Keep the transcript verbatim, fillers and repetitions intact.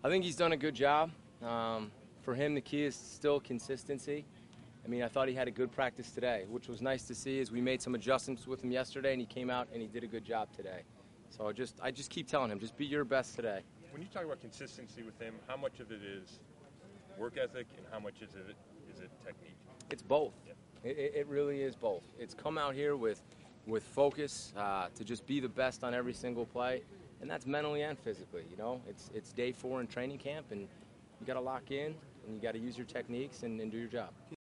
I think he's done a good job. Um, for him, the key is still consistency. I mean, I thought he had a good practice today, which was nice to see as we made some adjustments with him yesterday, and he came out and he did a good job today. So I just, I just keep telling him, just be your best today. When you talk about consistency with him, how much of it is work ethic and how much is it, is it technique? It's both. Yeah. It, it really is both. It's come out here with, with focus uh, to just be the best on every single play, and that's mentally and physically. You know, it's it's day four in training camp, and you got to lock in and you got to use your techniques and, and do your job.